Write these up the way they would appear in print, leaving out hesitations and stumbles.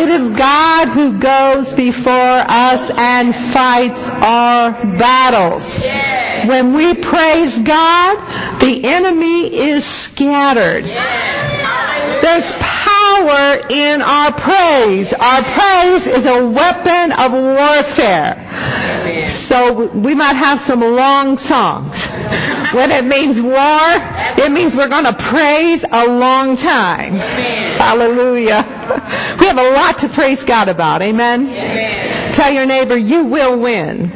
It is God who goes before us and fights our battles. When we praise God, the enemy is scattered. There's power in our praise. Our praise is a weapon of warfare. So we might have some long songs. When it means war, it means we're going to praise a long time. Hallelujah. We have a lot to praise God about. Amen? Tell your neighbor, you will win.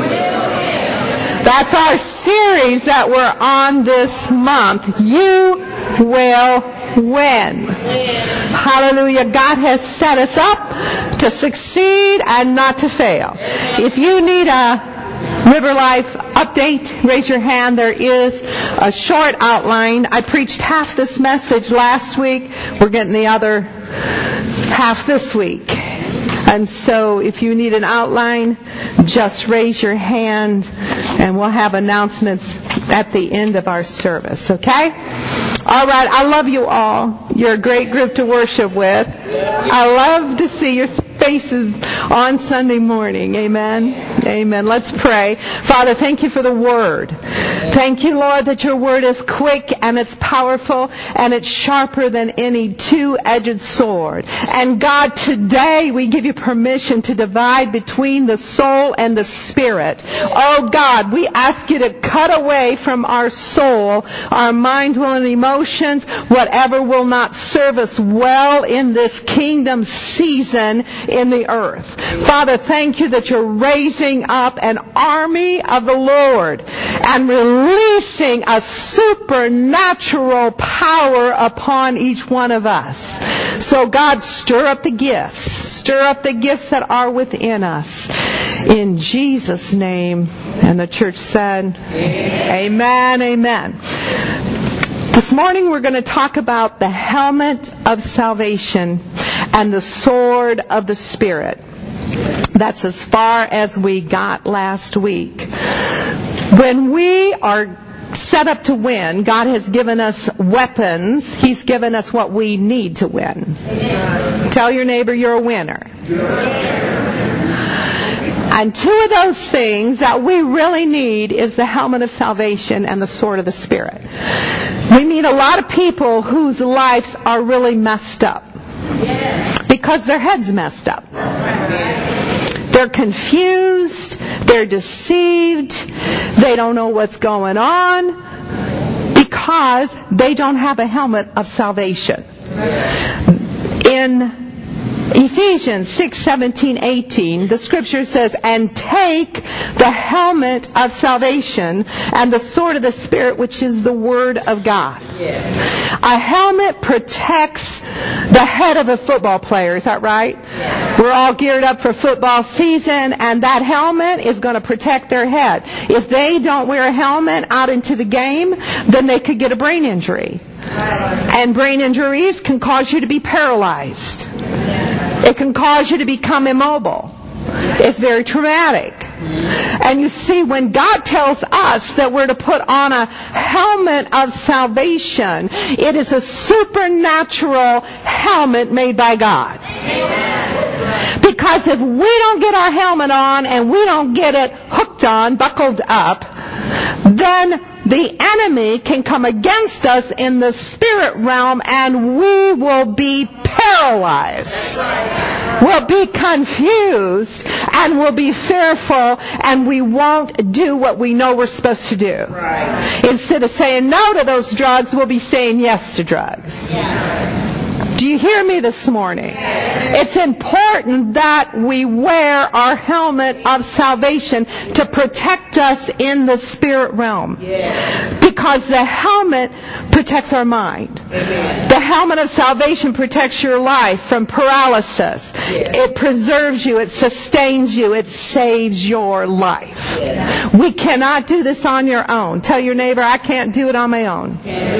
That's our series that we're on this month. You will win. Hallelujah. God has set us up to succeed and not to fail. If you need a River Life update, raise your hand. There is a short outline. I preached half this message last week. We're getting the other half this week. And so if you need an outline, just raise your hand and we'll have announcements at the end of our service, okay? All right, I love you all. You're a great group to worship with. I love to see your faces on Sunday morning. Amen. Amen. Let's pray. Father, thank you for the Word. Thank you, Lord, that your Word is quick and it's powerful and it's sharper than any two-edged sword. And God, today we give you permission to divide between the soul and the spirit. Oh God, we ask you to cut away from our soul, our mind, will, and emotions, whatever will not serve us well in this kingdom season in the earth. Father, thank you that you're raising up an army of the Lord and releasing a supernatural power upon each one of us. So God, stir up the gifts. Stir up the gifts that are within us. In Jesus' name. And the church said, Amen. Amen. This morning we're going to talk about the helmet of salvation and the sword of the Spirit. That's as far as we got last week. When we are set up to win, God has given us weapons. He's given us what we need to win. Tell your neighbor you're a winner. And two of those things that we really need is the helmet of salvation and the sword of the Spirit. We meet a lot of people whose lives are really messed up because their head's messed up. They're confused. They're deceived. They don't know what's going on because they don't have a helmet of salvation. In Ephesians 6:17-18, the scripture says, and take the helmet of salvation and the sword of the Spirit, which is the Word of God. A helmet protects the head of a football player. Is that right? We're all geared up for football season, and that helmet is going to protect their head. If they don't wear a helmet out into the game, then they could get a brain injury. And brain injuries can cause you to be paralyzed. It can cause you to become immobile. It's very traumatic. And you see, when God tells us that we're to put on a helmet of salvation, it is a supernatural helmet made by God. Because if we don't get our helmet on and we don't get it hooked on, buckled up, then the enemy can come against us in the spirit realm and we will be paralyzed. We'll be confused and we'll be fearful and we won't do what we know we're supposed to do. Instead of saying no to those drugs, we'll be saying yes to drugs. Do you hear me this morning? It's important that we wear our helmet of salvation to protect us in the spirit realm. Because the helmet protects our mind. The helmet of salvation protects your life from paralysis. It preserves you. It sustains you. It saves your life. We cannot do this on your own. Tell your neighbor, I can't do it on my own.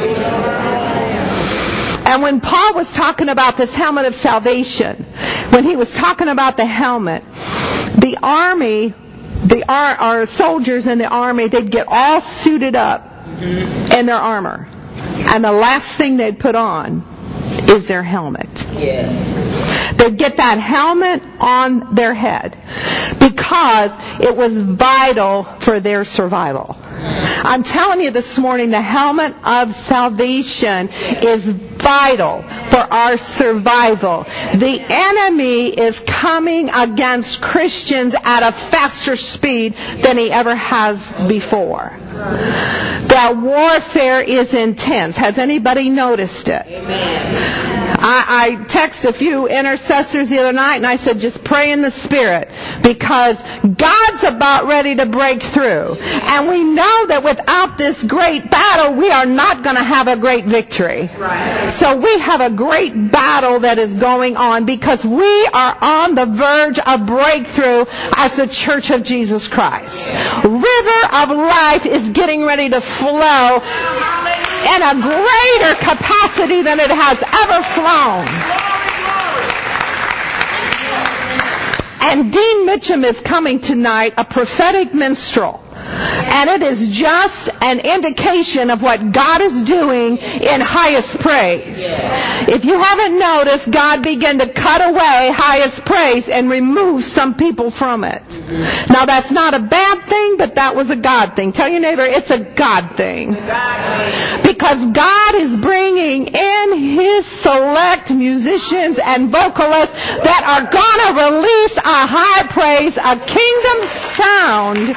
And when Paul was talking about this helmet of salvation, when he was talking about the helmet, the army, our soldiers in the army, they'd get all suited up in their armor. And the last thing they'd put on is their helmet. They'd get that helmet on their head because it was vital for their survival. I'm telling you this morning, the helmet of salvation is vital for our survival. The enemy is coming against Christians at a faster speed than he ever has before. The warfare is intense. Has anybody noticed it? I texted a few intercessors the other night and I said, just pray in the Spirit, because God's about ready to break through. And we know that without this great battle, we are not going to have a great victory. So we have a great battle that is going on because we are on the verge of breakthrough as the Church of Jesus Christ. River of life is getting ready to flow in a greater capacity than it has ever flown. And Dean Mitchum is coming tonight, a prophetic minstrel. And it is just an indication of what God is doing in highest praise. If you haven't noticed, God began to cut away highest praise and remove some people from it. Now that's not a bad thing, but that was a God thing. Tell your neighbor, it's a God thing. Because God is bringing in His select musicians and vocalists that are going to release a high praise, a kingdom sound.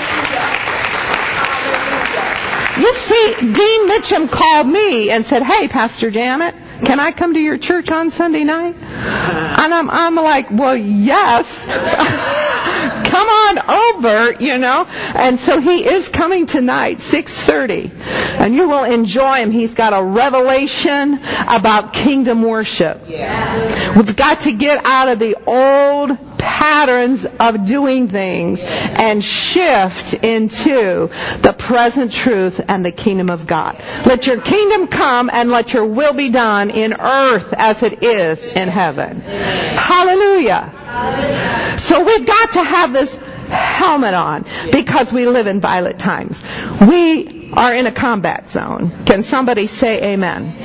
You see, Dean Mitchum called me and said, hey, Pastor Janet, can I come to your church on Sunday night? And I'm like, well, yes. Come on over, you know. And so he is coming tonight, 6:30. And you will enjoy him. He's got a revelation about kingdom worship. We've got to get out of the old patterns of doing things and shift into the present truth and the kingdom of God. Let your kingdom come and let your will be done in earth as it is in heaven. Hallelujah. So we've got to have this helmet on because we live in violent times. We are in a combat zone. Can somebody say amen?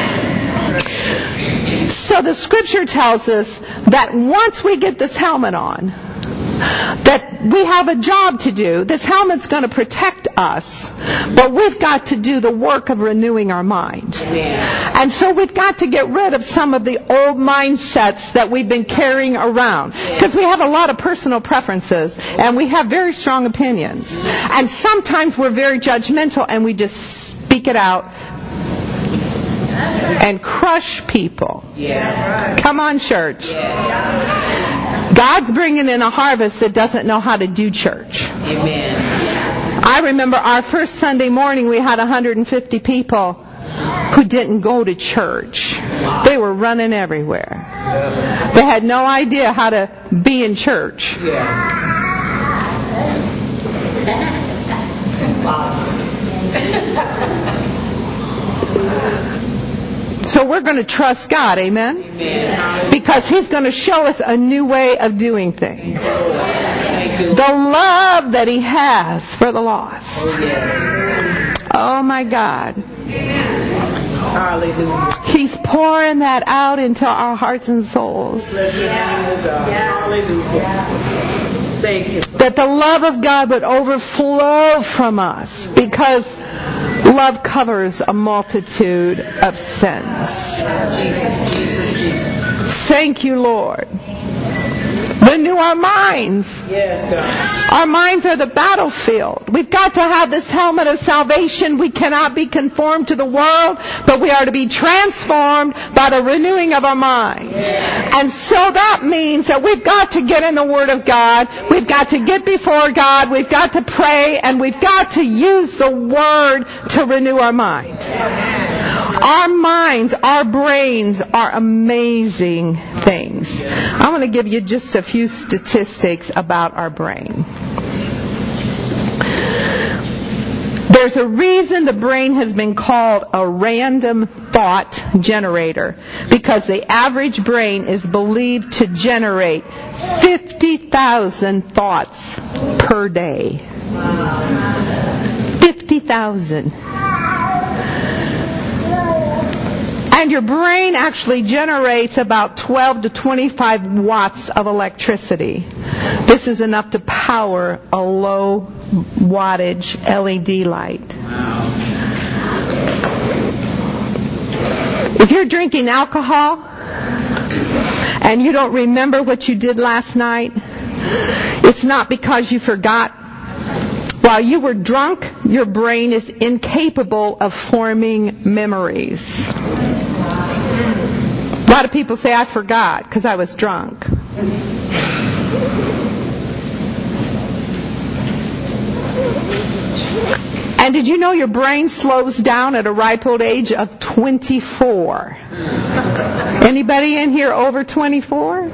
So the scripture tells us that once we get this helmet on, that we have a job to do. This helmet's going to protect us, but we've got to do the work of renewing our mind. And so we've got to get rid of some of the old mindsets that we've been carrying around, because we have a lot of personal preferences and we have very strong opinions. And sometimes we're very judgmental and we just speak it out and crush people. Come on, church. God's bringing in a harvest that doesn't know how to do church. I remember our first Sunday morning we had 150 people who didn't go to church. They were running everywhere. They had no idea how to be in church. So we're going to trust God, amen? Because He's going to show us a new way of doing things. The love that He has for the lost. Oh my God. He's pouring that out into our hearts and souls. That the love of God would overflow from us, because love covers a multitude of sins. Thank you, Lord. Renew our minds. Our minds are the battlefield. We've got to have this helmet of salvation. We cannot be conformed to the world, but we are to be transformed by the renewing of our mind. And so that means that we've got to get in the Word of God. We've got to get before God. We've got to pray, and we've got to use the Word to renew our mind. Our minds, our brains are amazing things. I want to give you just a few statistics about our brain. There's a reason the brain has been called a random thought generator, because the average brain is believed to generate 50,000 thoughts per day. 50,000. And your brain actually generates about 12 to 25 watts of electricity. This is enough to power a low wattage LED light. If you're drinking alcohol and you don't remember what you did last night, it's not because you forgot. While you were drunk, your brain is incapable of forming memories. A lot of people say, I forgot because I was drunk. And did you know your brain slows down at a ripe old age of 24? Anybody in here over 24?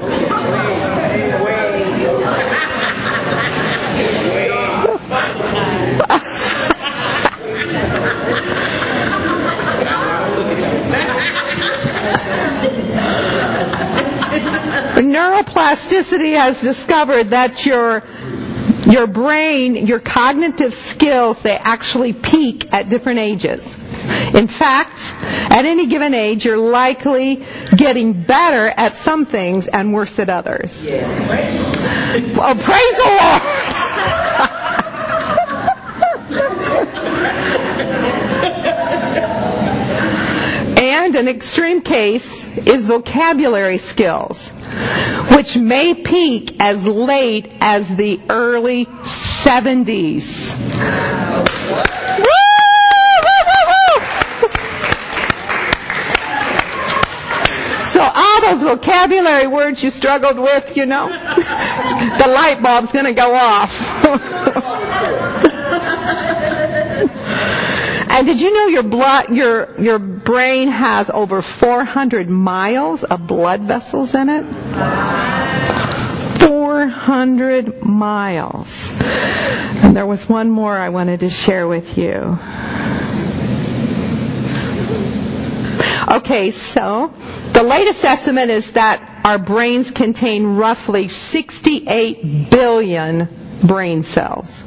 Neuroplasticity has discovered that your brain, your cognitive skills, they actually peak at different ages. In fact, at any given age, you're likely getting better at some things and worse at others. Well, praise the Lord! And an extreme case is vocabulary skills, which may peak as late as the early 70s. So all those vocabulary words you struggled with, the light bulb's going to go off. And did you know your brain has over 400 miles of blood vessels in it? 400 miles. And there was one more I wanted to share with you. Okay, so the latest estimate is that our brains contain roughly 68 billion brain cells.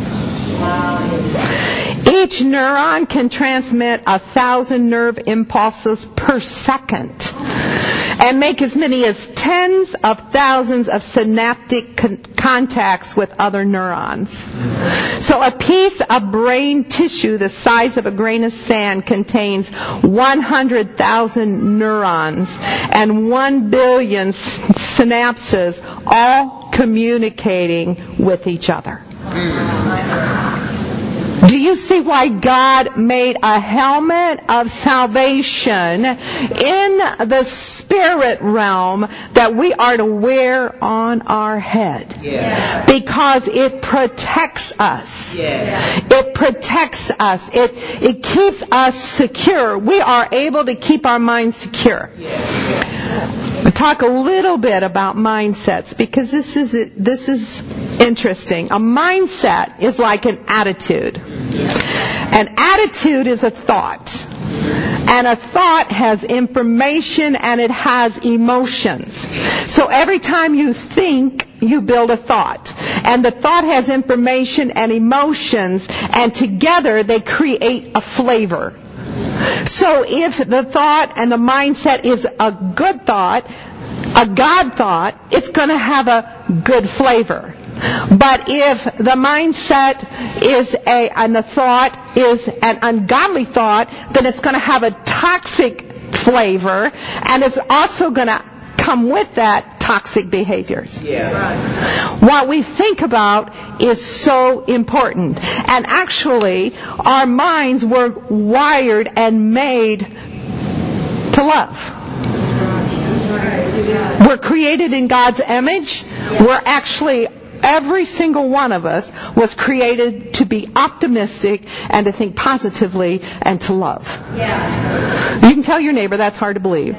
Each neuron can transmit 1,000 nerve impulses per second and make as many as tens of thousands of synaptic contacts with other neurons. So a piece of brain tissue the size of a grain of sand contains 100,000 neurons and 1 billion synapses, all communicating with each other. Do you see why God made a helmet of salvation in the spirit realm that we are to wear on our head? Yeah. Because it protects us. Yeah. It protects us. It keeps us secure. We are able to keep our minds secure. Yeah. Talk a little bit about mindsets because this is interesting. A mindset is like an attitude. An attitude is a thought. And a thought has information and it has emotions. So every time you think, you build a thought. And the thought has information and emotions, and together they create a flavor. So if the thought and the mindset is a good thought, a God thought, it's going to have a good flavor. But if the mindset and the thought is an ungodly thought, then it's going to have a toxic flavor, and it's also going to come with that toxic behaviors. Yeah. What we think about is so important. And actually, our minds were wired and made to love. We're created in God's image. We're actually, every single one of us was created to be optimistic and to think positively and to love. Yeah. You can tell your neighbor that's hard to believe.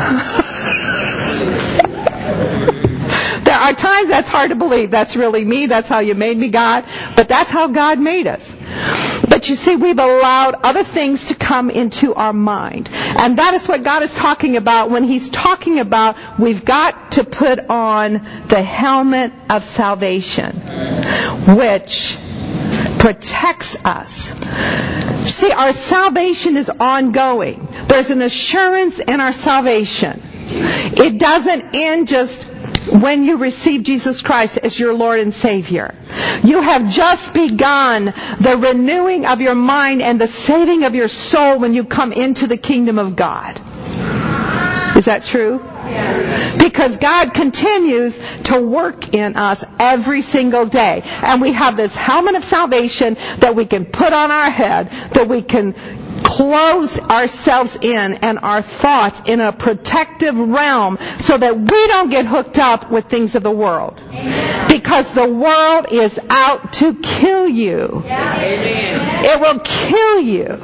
There are times that's hard to believe. That's really me. That's how you made me, God. But that's how God made us. But you see, we've allowed other things to come into our mind. And that is what God is talking about when He's talking about we've got to put on the helmet of salvation, which protects us. See, our salvation is ongoing. There's an assurance in our salvation. It doesn't end just when you receive Jesus Christ as your Lord and Savior. You have just begun the renewing of your mind and the saving of your soul when you come into the kingdom of God. Is that true? Because God continues to work in us every single day. And we have this helmet of salvation that we can put on our head, that we can close ourselves in and our thoughts in a protective realm so that we don't get hooked up with things of the world. Because the world is out to kill you. It will kill you.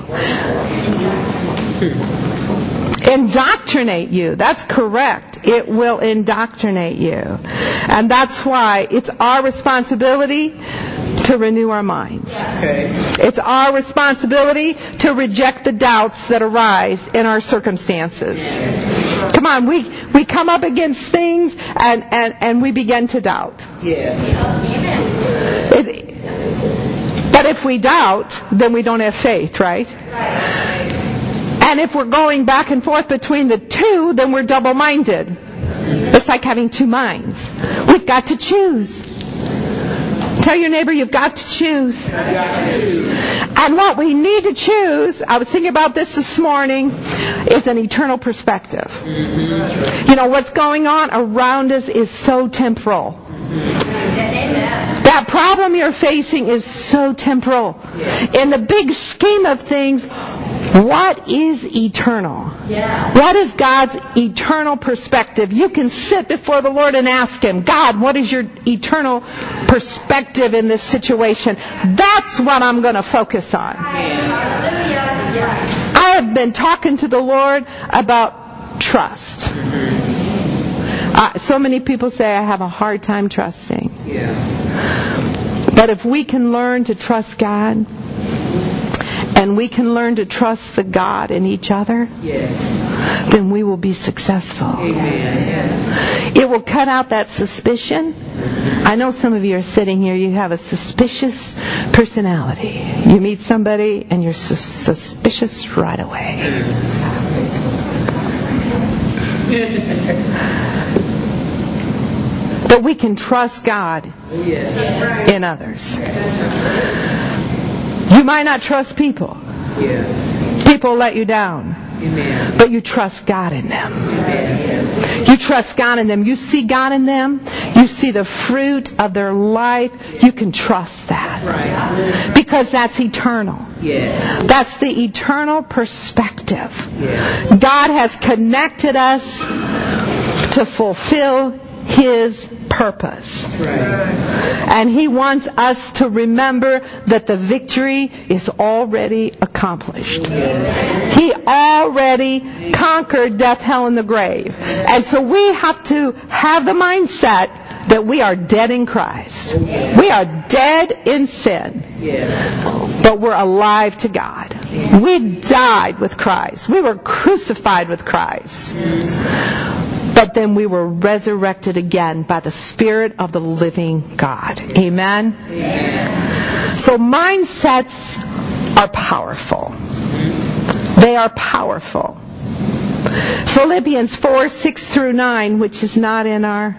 Indoctrinate you. That's correct. It will indoctrinate you. And that's why it's our responsibility to renew our minds. It's our responsibility to reject the doubts that arise in our circumstances. Come on, we come up against things and we begin to doubt. But if we doubt, then we don't have faith, right? And if we're going back and forth between the two, then we're double-minded. It's like having two minds. We've got to choose. Tell your neighbor you've got to choose. And what we need to choose, I was thinking about this morning, is an eternal perspective. You know, what's going on around us is so temporal. That problem you're facing is so temporal. In the big scheme of things, what is eternal? What is God's eternal perspective? You can sit before the Lord and ask Him, God, what is your eternal perspective in this situation? That's what I'm going to focus on. I have been talking to the Lord about trust. So many people say I have a hard time trusting. But if we can learn to trust God, and we can learn to trust the God in each other, then we will be successful. It will cut out that suspicion. I know some of you are sitting here, you have a suspicious personality. You meet somebody and you're suspicious right away. But we can trust God in others. You might not trust people. People let you down. But you trust God in them. You trust God in them. You see God in them. You see the fruit of their life. You can trust that. Because that's eternal. That's the eternal perspective. God has connected us to fulfill His purpose. And He wants us to remember that the victory is already accomplished. He already conquered death, hell, and the grave. And so we have to have the mindset that we are dead in Christ. We are dead in sin. But we're alive to God. We died with Christ. We were crucified with Christ. But then we were resurrected again by the Spirit of the living God. Amen? So mindsets are powerful. They are powerful. Philippians 4:6-9, which is not in our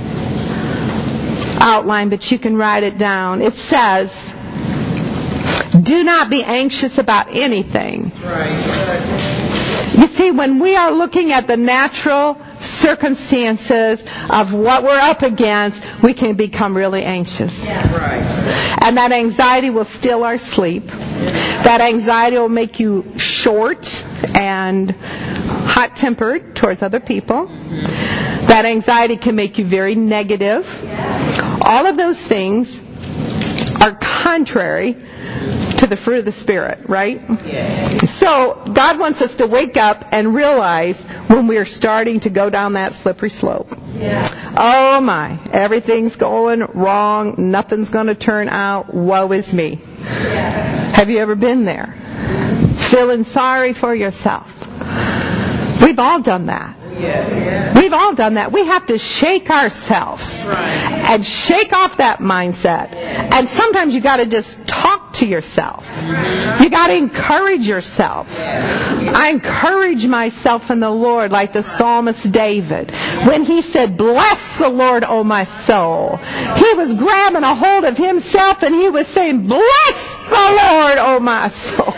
outline, but you can write it down. It says, do not be anxious about anything. You see, when we are looking at the natural circumstances of what we're up against, we can become really anxious. And that anxiety will steal our sleep. That anxiety will make you short and hot-tempered towards other people. That anxiety can make you very negative. All of those things are contrary to the fruit of the Spirit, right? So God wants us to wake up and realize when we are starting to go down that slippery slope. Oh my, everything's going wrong, nothing's going to turn out, woe is me. Have you ever been there? Feeling sorry for yourself. We've all done that. We've all done that. We have to shake ourselves and shake off that mindset. And sometimes you got to just talk to yourself. You got to encourage yourself. I encourage myself in the Lord like the psalmist David. When he said, "Bless the Lord, O my soul," he was grabbing a hold of himself and he was saying, "Bless the Lord, O my soul."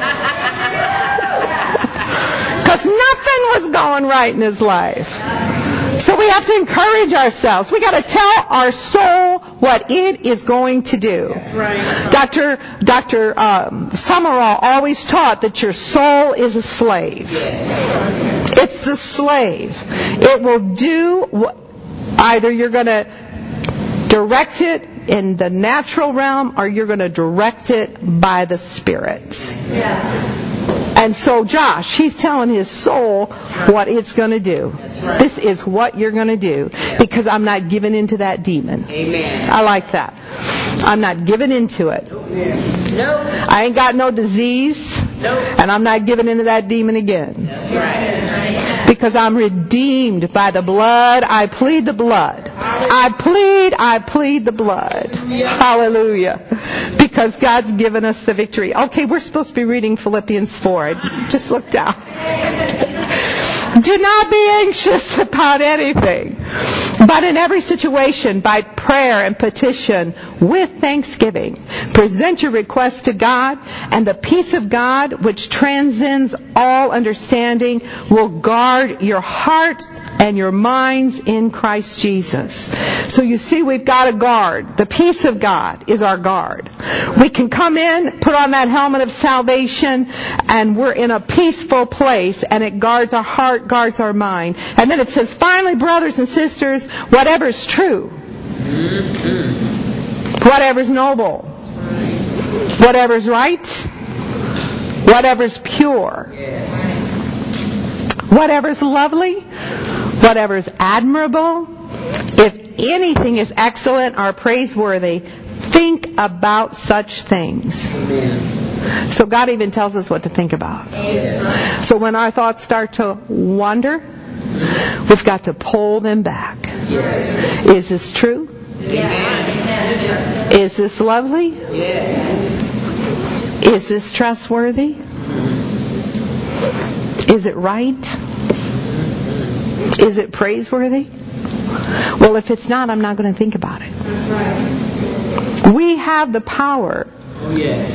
Because nothing was going right in his life. So we have to encourage ourselves. We got to tell our soul what it is going to do. That's right. Dr. Summerall always taught that your soul is a slave. It's the slave. It will do either you're going to direct it in the natural realm or you're going to direct it by the Spirit. Yes. And so Josh, he's telling his soul what it's going to do. Right. This is what you're going to do because I'm not giving into that demon. Amen. I like that. I'm not giving into it. Nope. I ain't got no disease. Nope. And I'm not giving into that demon again. That's right. Because I'm redeemed by the blood. I plead the blood. I plead the blood. Hallelujah. Because God's given us the victory. Okay, we're supposed to be reading Philippians 4. Just look down. Do not be anxious about anything, but in every situation, by prayer and petition, with thanksgiving, present your requests to God, and the peace of God, which transcends all understanding, will guard your heart and your minds in Christ Jesus. So you see, we've got a guard. The peace of God is our guard. We can come in, put on that helmet of salvation, and we're in a peaceful place, and it guards our heart, guards our mind. And then it says, finally, brothers and sisters, whatever's true, whatever's noble, whatever's right, whatever's pure, whatever's lovely, whatever's admirable, if anything is excellent or praiseworthy, think about such things. Amen. So God even tells us what to think about. Amen. So when our thoughts start to wander, we've got to pull them back. Yes. Is this true? Yes. Is this lovely? Yes. Is this trustworthy? Is it right? Is it praiseworthy? Well, if it's not, I'm not going to think about it. That's right. We have the power. Oh, yes.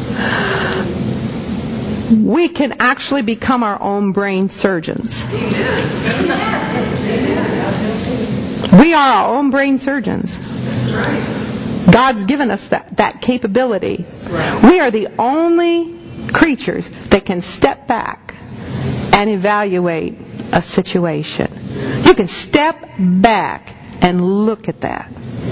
We can actually become our own brain surgeons. We are our own brain surgeons. God's given us that capability. We are the only creatures that can step back and evaluate a situation. You can step back and look at that.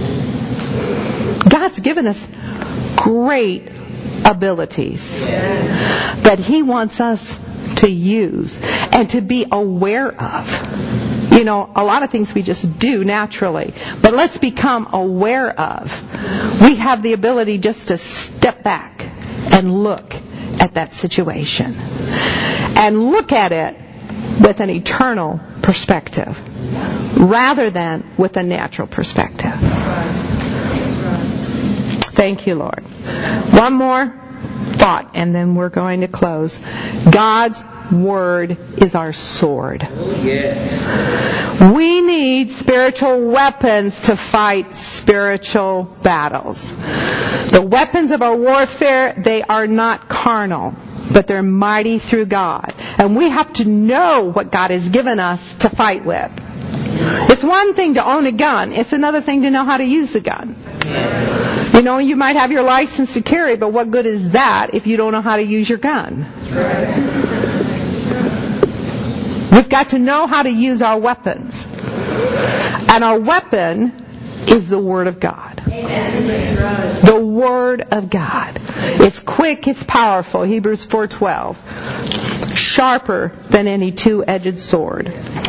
God's given us great abilities that He wants us to use and to be aware of. You know, a lot of things we just do naturally, but let's become aware of. We have the ability just to step back and look at that situation and look at it with an eternal perspective rather than with a natural perspective. Thank you, Lord. One more thought and then we're going to close. God's Word is our sword. We need spiritual weapons to fight spiritual battles. The weapons of our warfare, they are not carnal, but they're mighty through God. And we have to know what God has given us to fight with. It's one thing to own a gun. It's another thing to know how to use the gun. You know, you might have your license to carry, but what good is that if you don't know how to use your gun? We've got to know how to use our weapons. And our weapon is the Word of God. The Word of God. It's quick, it's powerful. Hebrews 4:12. Sharper than any two-edged sword.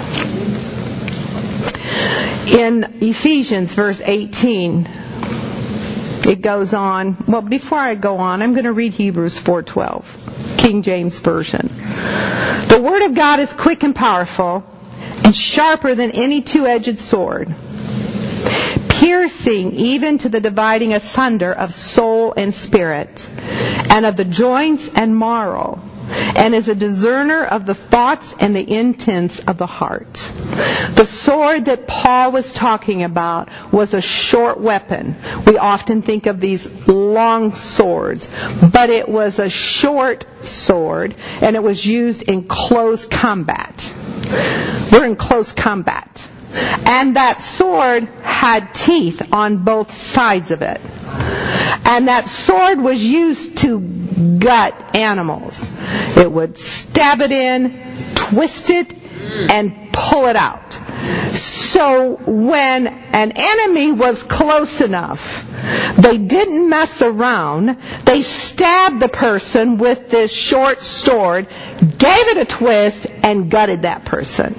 In Ephesians verse 18, it goes on. Well, before I go on, I'm going to read Hebrews 4:12, King James Version. The Word of God is quick and powerful and sharper than any two-edged sword, piercing even to the dividing asunder of soul and spirit, and of the joints and marrow, and is a discerner of the thoughts and the intents of the heart. The sword that Paul was talking about was a short weapon. We often think of these long swords, but it was a short sword, and it was used in close combat. We're in close combat. And that sword had teeth on both sides of it. And that sword was used to gut animals. It would stab it in, twist it, and pull it out. So when an enemy was close enough, they didn't mess around. They stabbed the person with this short sword, gave it a twist, and gutted that person.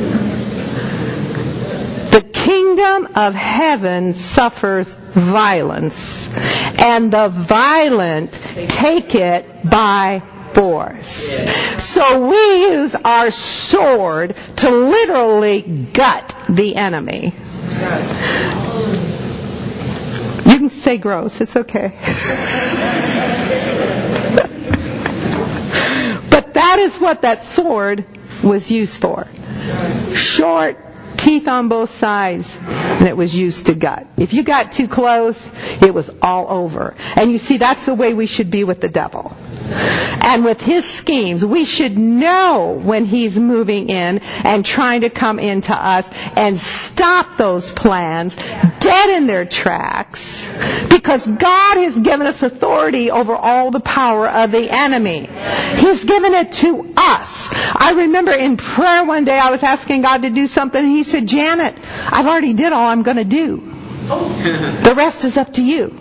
The kingdom of heaven suffers violence, and the violent take it by force. So we use our sword to literally gut the enemy. You can say gross, it's okay. But that is what that sword was used for. Short, teeth on both sides, and it was used to gut. If you got too close, it was all over. And you see, that's the way we should be with the devil. And with his schemes, we should know when he's moving in and trying to come into us and stop those plans dead in their tracks, because God has given us authority over all the power of the enemy. He's given it to us. I remember in prayer one day I was asking God to do something, and he said, Janet, I've already did all I'm going to do. The rest is up to you.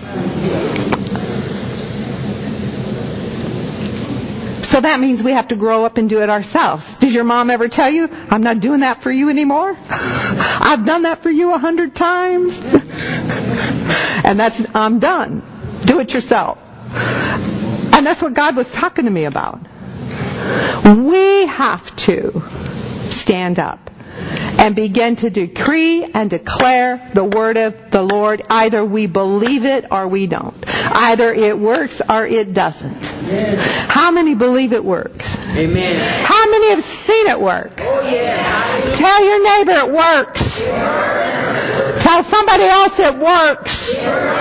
So that means we have to grow up and do it ourselves. Did your mom ever tell you, I'm not doing that for you anymore? I've done that for you 100 times. And I'm done. Do it yourself. And that's what God was talking to me about. We have to stand up and begin to decree and declare the word of the Lord. Either we believe it or we don't. Either it works or it doesn't. How many believe it works? Amen. How many have seen it work? Oh, yeah. Tell your neighbor it works. Tell somebody else it works.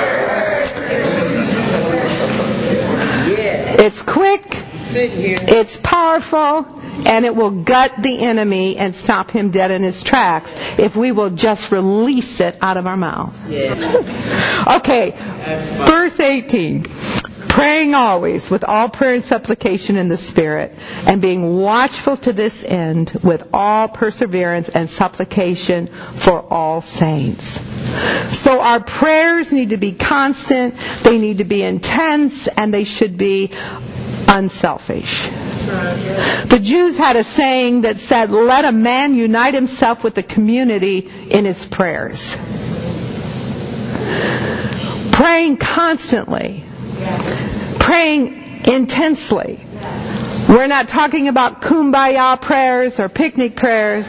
It's quick. It's powerful. And it will gut the enemy and stop him dead in his tracks if we will just release it out of our mouth. Okay, verse 18. Praying always with all prayer and supplication in the Spirit, and being watchful to this end with all perseverance and supplication for all saints. So our prayers need to be constant, they need to be intense, and they should be unselfish. The Jews had a saying that said, let a man unite himself with the community in his prayers. Praying constantly. Praying intensely. We're not talking about kumbaya prayers or picnic prayers.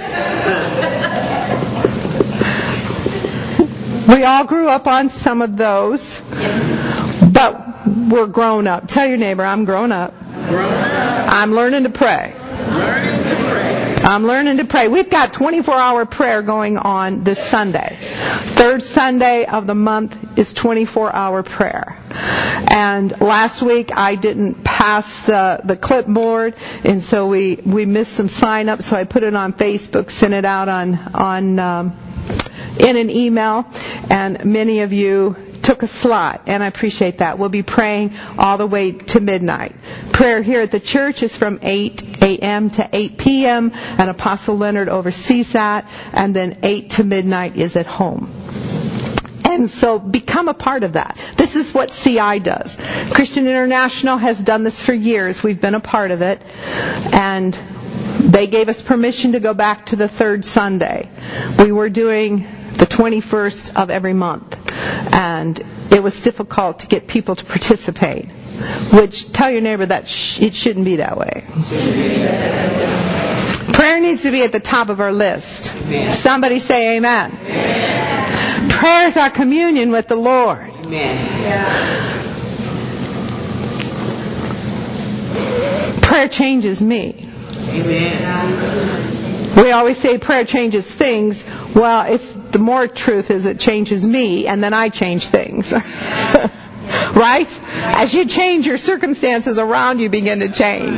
We all grew up on some of those, but we're grown up. Tell your neighbor, I'm grown up. I'm learning to pray. I'm learning to pray. We've got 24-hour prayer going on this Sunday. Third Sunday of the month is 24-hour prayer. And last week I didn't pass the clipboard, and so we missed some sign-ups, so I put it on Facebook, sent it out in an email, and many of you took a slot, and I appreciate that. We'll be praying all the way to midnight. Prayer here at the church is from 8 a.m. to 8 p.m., and Apostle Leonard oversees that, and then 8 to midnight is at home. And so become a part of that. This is what CI does. Christian International has done this for years. We've been a part of it, and they gave us permission to go back to the third Sunday. We were doing the 21st of every month, and it was difficult to get people to participate. Which, tell your neighbor that it shouldn't be that way. Prayer needs to be at the top of our list. Somebody say amen. Prayer is our communion with the Lord. Prayer changes me. We always say prayer changes things. Well, it's the more truth is it changes me, and then I change things. Right? As you change, your circumstances around you begin to change.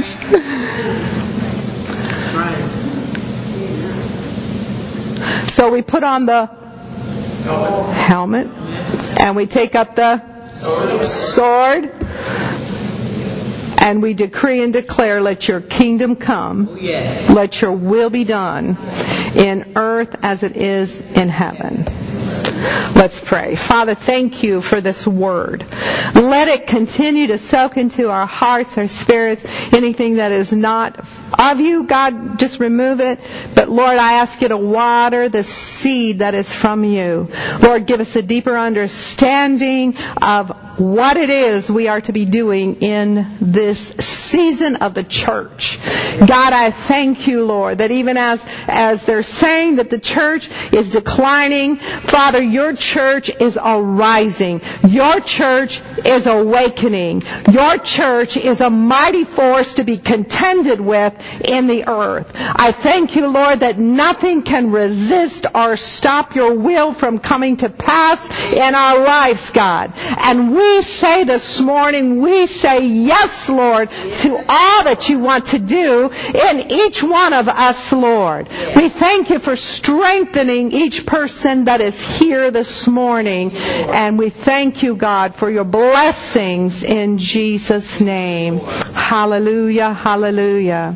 So we put on the helmet, and we take up the sword, and we decree and declare, let your kingdom come, let your will be done in earth as it is in heaven. Let's pray. Father, thank you for this word. Let it continue to soak into our hearts, our spirits. Anything that is not of you, God, just remove it. But Lord, I ask you to water the seed that is from you. Lord, give us a deeper understanding of what it is we are to be doing in this season of the church. God, I thank you, Lord, that even as they're saying that the church is declining, Father, your church is arising. Your church is awakening. Your church is a mighty force to be contended with in the earth. I thank you, Lord, that nothing can resist or stop your will from coming to pass in our lives, God. And we say this morning, we say yes, Lord, to all that you want to do in each one of us, Lord. We thank you for strengthening each person that is here this morning. And we thank you, God, for your blessings in Jesus' name. Hallelujah, hallelujah.